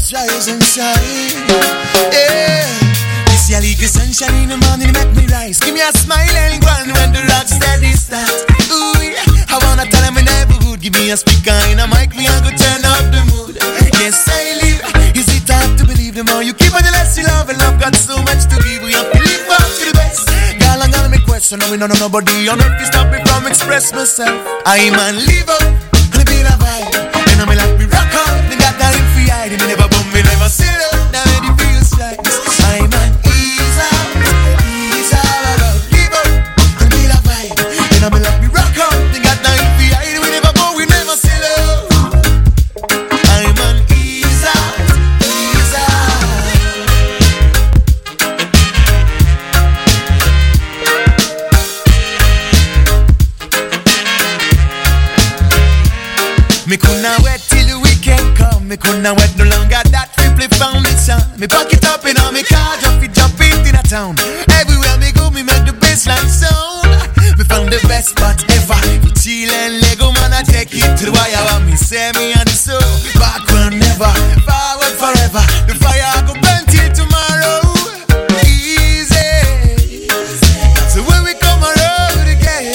rise and shine. Yeah. This your little sunshine in the morning make me rise. Give me a smile and grin when the rock steady start. Ooh yeah, I wanna tell them in neighborhood. Give me a speaker and a mic, me I go turn up the mood. Yes I live. Is it hard to believe the more you keep on the less you love and love got so much to give. We have to live up to the best. Girl, I'm gonna make question. No, we don't know nobody on earth to stop me from express myself. I man live up and be a vibe. And I'm like me rock out. They got that in for hide. They never bum me, never see it. Now it feels like I man ease out, live up and be a vibe. And I'm like me rock out. They got that in for hide. We never bum, we never see love. I man ease out. Me couldn't wait till the weekend come. Me couldn't wait no longer that we play foundation. Me pack it up in all me car, drop it in a town. Everywhere me go, me make the bassline sound. Me found the best spot ever. For chill and Lego man, I take it to the wire. Want me say me and the soul. Backward never, forward forever. The fire go burn till tomorrow. Easy. So when we come around again,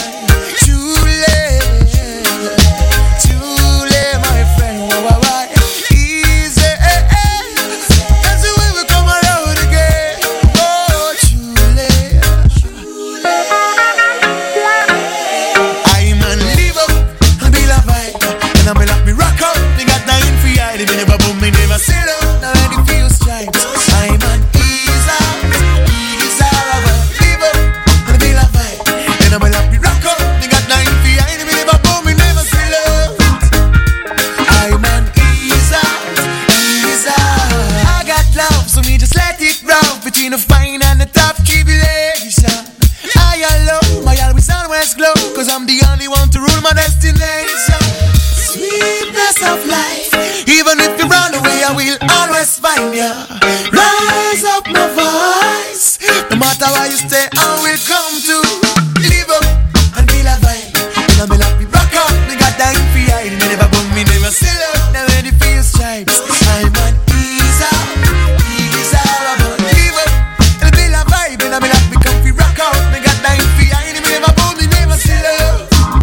cause I'm the only one to rule my destination. Sweetness of life. Even if you run away, I will always find you. Rise up my voice. No matter where you stay, I will come to live up and feel a vibe. And I'm like me rock out, me got that for hide. Me never bum, me never sell out. Now when it feels stripes, I'm an ease out. Ease out, I'm live up and feel a vibe. And I'm like me comfy rock out. Me got that for hide. Me never bum, me never sell out.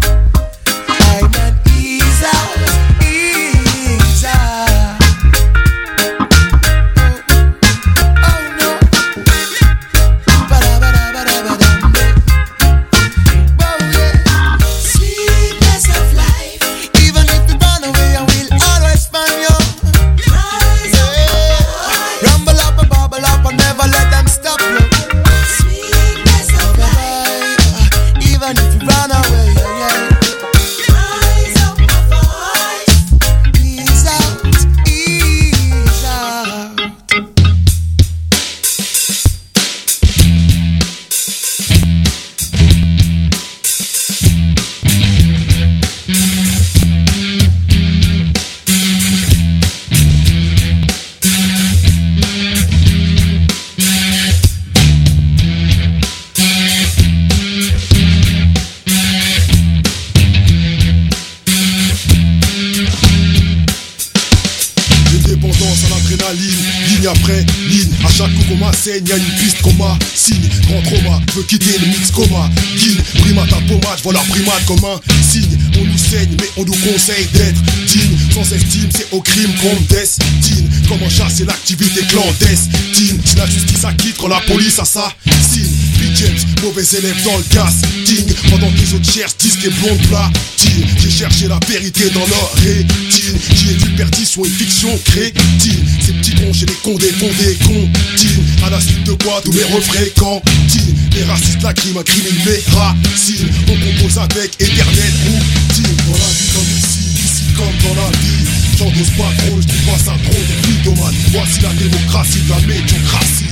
Y'a une piste coma, signe, grand trauma, veux quitter le mix coma. Guine, primate à pommade, voilà primate comme un signe. On nous saigne, mais on nous conseille d'être digne. Sans estime, c'est au crime qu'on destine. Comment chasser l'activité clandestine. Si la justice acquitte quand la police assassine. Big James, mauvais élève dans le casting. Pendant que les autres cherchent disque et blonde platine. J'ai cherché la vérité dans leur rétine. J'y ai vu perdition et fiction crétine. Ces petits cons chez les condés font des comptines. À la suite de quoi tous mes refrains cantines. Les racistes lacryment, incriminent mes racines. On compose avec éternelle routine. Dans la vie comme ici comme dans la vie. J'en dose pas trop, je trouve pas ça trop de mythomane. Voici la démocratie de la médiocratie.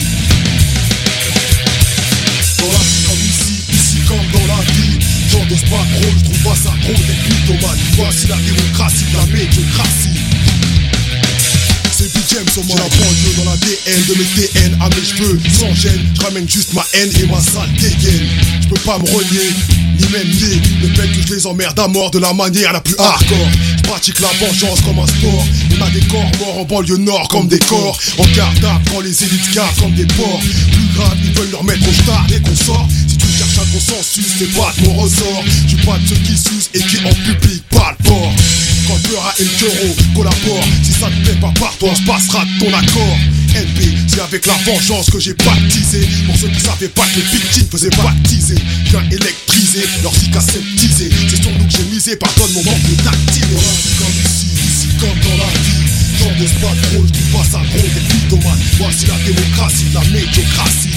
Dans la vie comme ici comme dans la vie. J'en dose pas trop, je trouve pas ça trop de mythomane. Voici la démocratie de la médiocratie. C'est Big James au moins. J'ai la banlieue dans l'ADN de mes TN à mes cheveux. Sans gêne, je ramène juste ma haine et ma sale dégaine. Je peux pas me renier. ni même né. Le fait que je les emmerde à mort de la manière la plus hardcore. Je pratique la vengeance comme un sport. On a des corps morts en banlieue nord comme des corps en garde-à quand les élites gardent comme des porcs. Plus grave, ils veulent leur mettre au stade et qu'on sort. Si tu cherches un consensus, c'est pas de mon ressort. Je suis pas de ceux qui sucent et qui en public parlent fort. Quand Beura et le Taureau collaborent, si ça ne plaît pas par toi, on se passera de ton accord. LP, c'est avec la vengeance que j'ai baptisé. Pour ceux qui savaient pas que les victimes faisaient baptiser. Je viens électriser, leur zik aseptisé. C'est sur nous que j'ai misé, pardonne mon manque de tactile. Comme ici, ici comme dans la vie. Genre de spot drôle, je dis pas ça drôle, des mythomanes. Voici la démocratie, la médiocratie.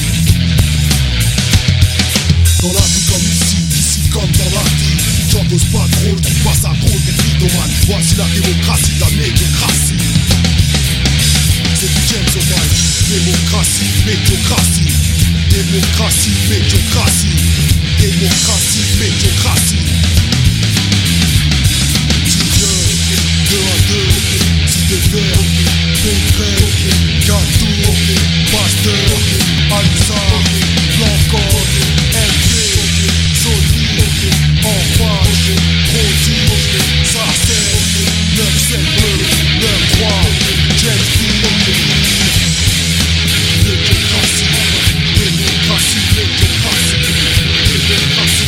Dans la vie comme ici, ici comme dans la vie. Genre de spot drôle, je dis pas ça drôle, des mythomanes. Voici la démocratie, la médiocratie. C'est du James O'Malley. Démocratie, médiocratie. Démocratie, médiocratie. Démocratie, médiocratie. Tu viens, 2 à 2, si t'es vert, concret, gâteau, pasteur, Alisa, Blanco, LP, Sony, Enfoiré, Rodi, Sarcelle, 9-7 bleu, 9-3, James B. Démocratie, démocratie, démocratie, démocratie.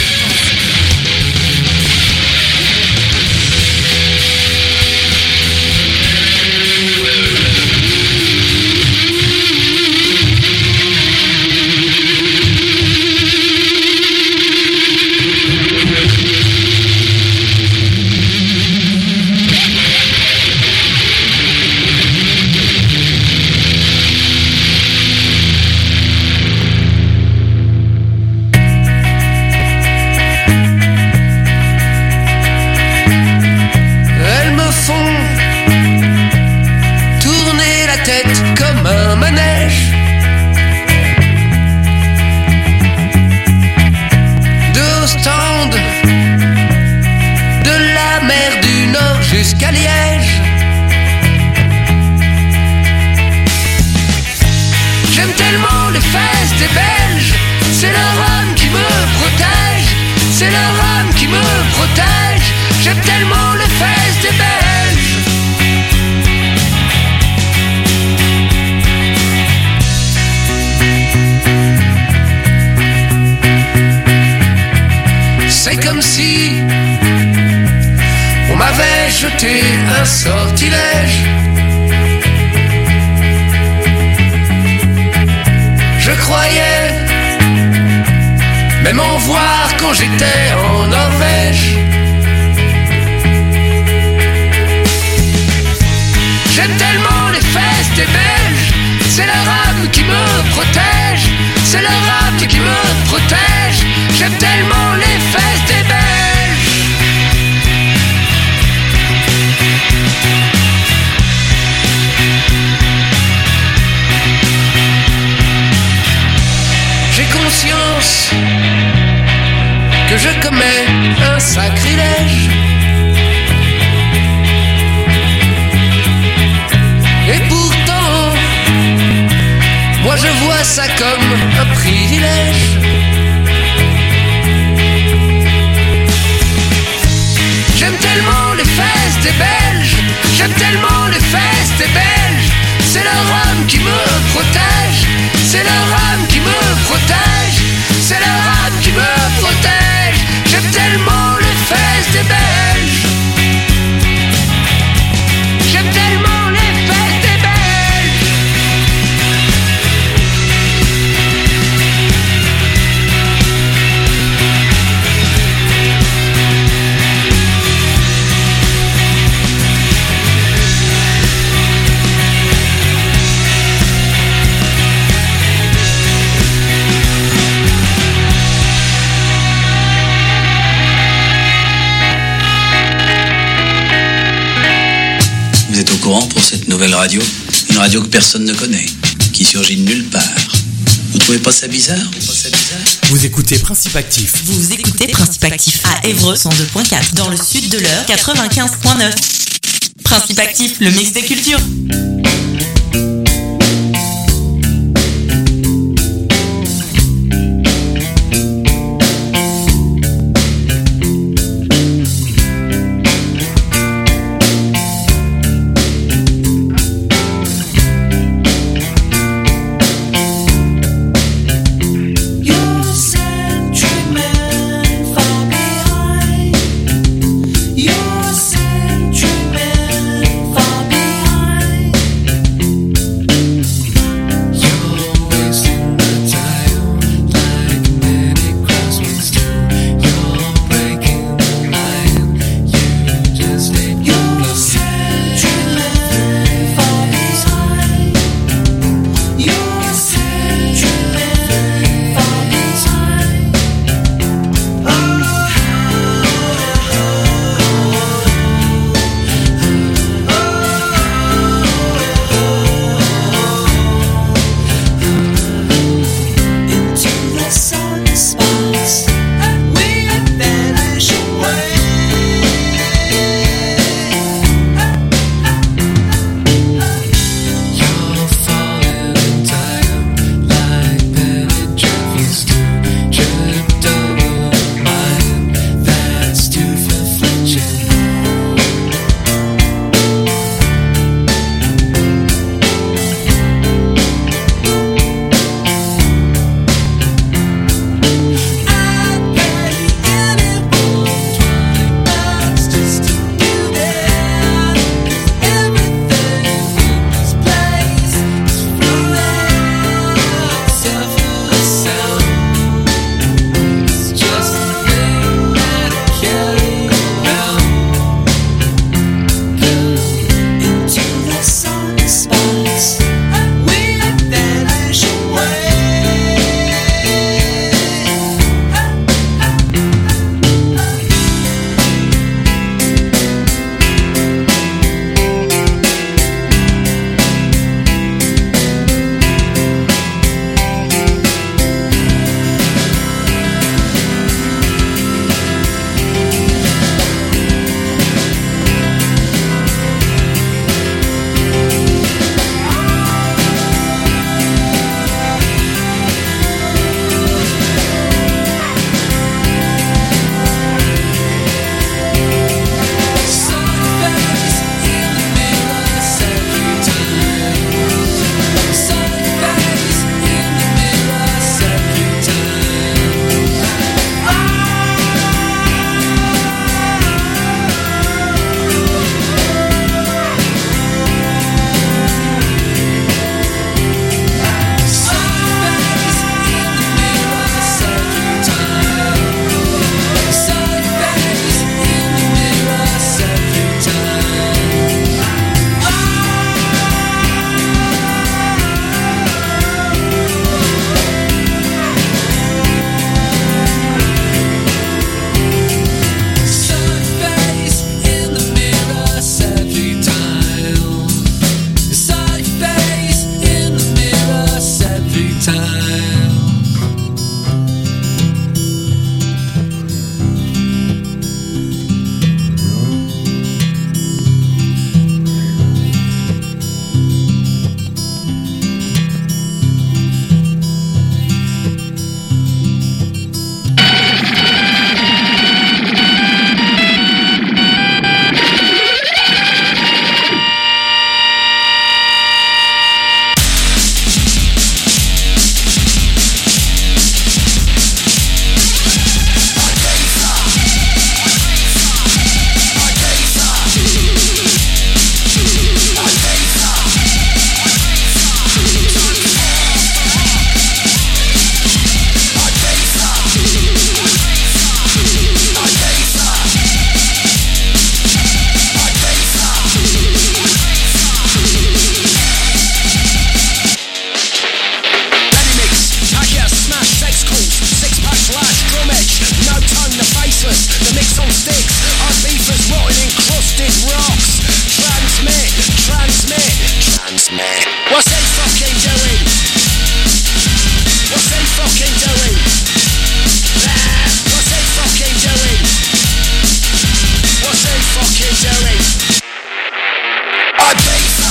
Un sortilège. Je croyais même en voir quand j'étais en Norvège. J'aime tellement les fesses des Belges. C'est leur âme qui me protège. C'est leur âme qui me protège. J'aime tellement les fesses des Belges. Conscience que je commets un sacrilège. Et pourtant, moi je vois ça comme un privilège. J'aime tellement les fesses des Belges. J'aime tellement les fesses des Belges. C'est leur âme qui me protège. C'est leur âme qui me protège. C'est leur âme qui me protège. J'aime tellement les fesses des Belges. J'aime tellement les fesses des Belges. Vous êtes au courant pour cette nouvelle radio? Une radio que personne ne connaît, qui surgit de nulle part. Vous trouvez pas ça bizarre? Vous écoutez Principe Actif. Vous écoutez Principe Actif à Évreux 102.4 dans le sud de l'Eure 95.9. Principe Actif, le mix des cultures. Transmit. What's they fucking doing? What's they fucking doing? What's they fucking doing? What's they fucking doing? Ibiza!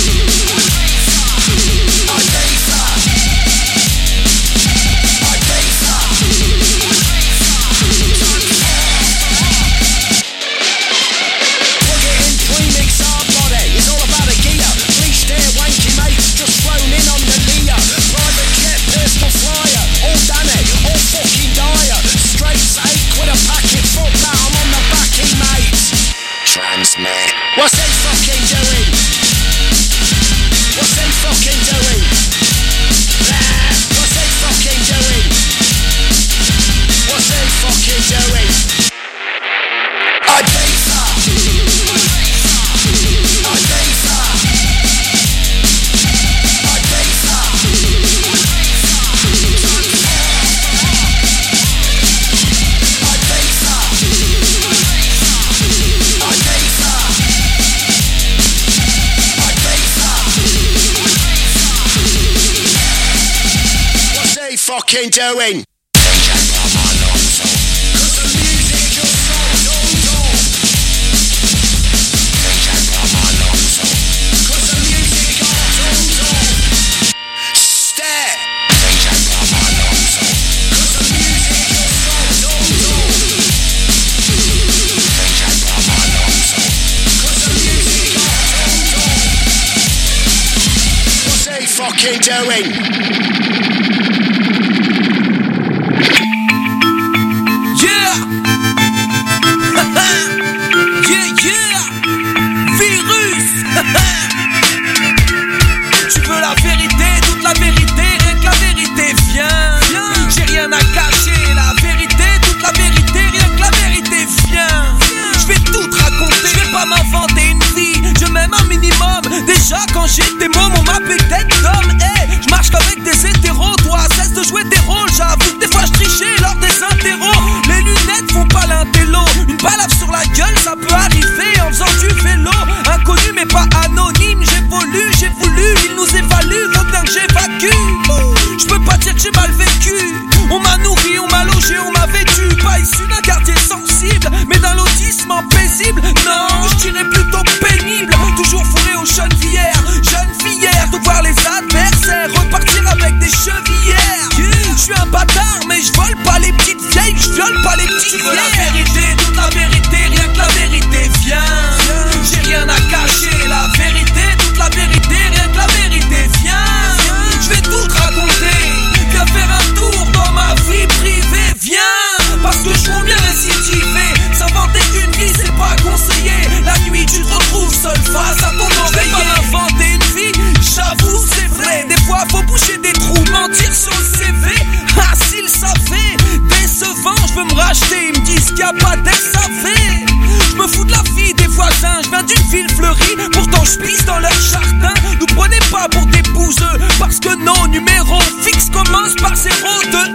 Ibiza! Ibiza! Plug it in, premix hard body. It's all about a gear. Bleached hair, wanky mates, just flown in on the Lear. Private jet, personal flyer. All done it, all fucking dire. Straights, £8 a packet. Fuck that, I'm on the backy, mate. Transmit. What's they fucking doing? What's they fucking doing? What's they fucking doing? What's they fucking doing? Ibiza! Ibiza! Ibiza! What's they fucking doing? Fucking doing. Yeah. Yeah. Virus. Tu veux la vérité, toute la vérité, rien que la vérité, viens. J'ai rien à cacher, la vérité, toute la vérité, rien que la vérité, viens. Je vais tout te raconter, je vais pas m'inventer une vie, je m'aime un minimum. Déjà quand j'étais môme, on m'appelait tête d'homme. Je marche qu'avec des hétéros, toi cesse de jouer des rôles. J'avoue que des fois je trichais lors des interros. Les lunettes font pas l'intello. Une balafre sur la gueule, ça peut arriver en faisant du vélo. Inconnu mais pas anonyme, j'évolue, j'ai voulu, il nous évalue, faut bien que j'évacue. Je peux pas dire que j'ai mal vécu. On m'a nourri, on m'a logé, on m'a vêtu. Pas issu d'un quartier sensible, mais d'un lotissement paisible. Non, je dirais plutôt pénible. Toujours fourré aux chenevières, jeune fillère, de voir les adversaires repartir avec des chevillères. Je suis un bâtard, mais je vole pas les petites vieilles, je viole pas les petites vieilles. La vérité, toute la vérité, rien que la vérité, viens. J'ai rien à cacher, la vérité, toute la vérité, rien que la vérité, viens. Je vais tout te raconter, viens faire un tour dans ma vie privée, viens. Parce que je compte bien récidiver, s'inventer une vie c'est pas conseillé. La nuit tu te retrouves seul face à ton oreiller. Je vais pas m'inventer une vie, j'avoue c'est vrai. Des fois faut boucher des trous, mentir sur le CV. Ah s'ils savaient, décevant, je veux me racheter. Ils me disent qu'il y a pas d'SAV. Je me fous de la vie des voisins, je viens d'une ville fleurie. Pourtant je pisse dans leur jardin. Nous prenez pas pour des bouseux, parce que nos numéros fixes commencent par 02.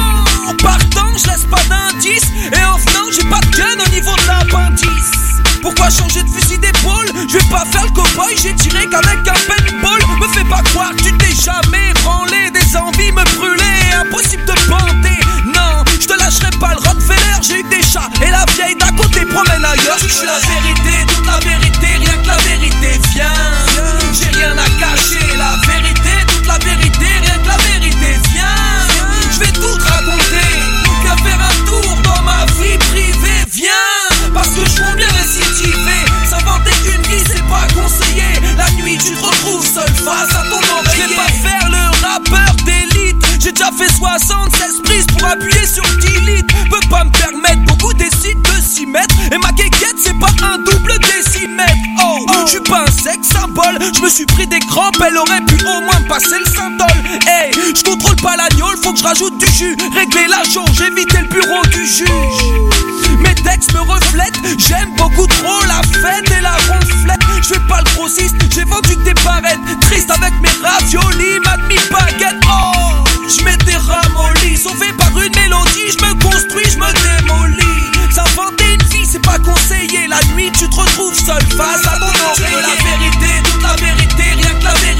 En partant je laisse pas d'indice, et en venant j'ai pas de gun au niveau de l'appendice. Pourquoi changer de fusil d'épaule? Je vais pas faire le cowboy, j'ai tiré qu'avec un paintball. Me fais pas croire que tu t'es jamais branlé. Des envies me brûler, impossible de bander. Non, je te lâcherai pas le Rottweiler. J'ai eu des chats et la vieille d'à côté promène ailleurs. Je suis la vérité, toute la vérité, rien que la vérité, viens. J'ai rien à cacher, la vérité, toute la vérité, rien que la vérité, viens. Je vais tout te raconter, viens faire un tour dans ma vie privée, viens. Parce que je compte bien récidiver, s'inventer une vie c'est pas conseillé. La nuit tu te retrouves seul face à ton oreiller. Je vais pas faire le rappeur d'élite, j'ai déjà fait 76 prises pour appuyer sur delete. Peux pas me permettre, beaucoup décident de s'y mettre. Et ma guéguette c'est pas un double décimètre. Oh, je suis pas un sexe symbole, je me suis pris des crampes, elle aurait pu au moins me passer le syntol. Hey, je contrôle pas l'agneau, faut que je rajoute du jus. Régler la jauge, éviter le bureau du juge. Mes textes me reflètent, j'aime beaucoup trop la fête et la ronflette. Je fais pas le grossiste, j'ai vendu que des barrettes. Triste avec mes raviolis, ma demi-baguette. Oh, je mets des ramollis, sauvé par une mélodie. Je me construis, je me démolis. S'inventer une vie, c'est pas conseillé. La nuit, tu te retrouves seul face à ton oreiller. Je veux la vérité, toute la vérité, rien que la vérité.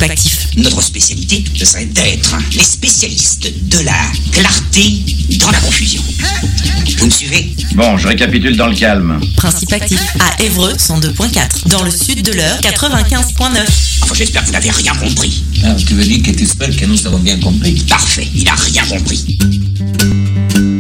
Principe Actif. Notre spécialité, ce serait d'être les spécialistes de la clarté dans la confusion. Vous me suivez? Bon, je récapitule dans le calme. Principe Actif à Évreux 102.4. Dans le sud de l'heure 95.9. Enfin, j'espère que vous n'avez rien compris. Ah, tu veux dire que tu espères que nous avons bien compris? Parfait, il a rien compris.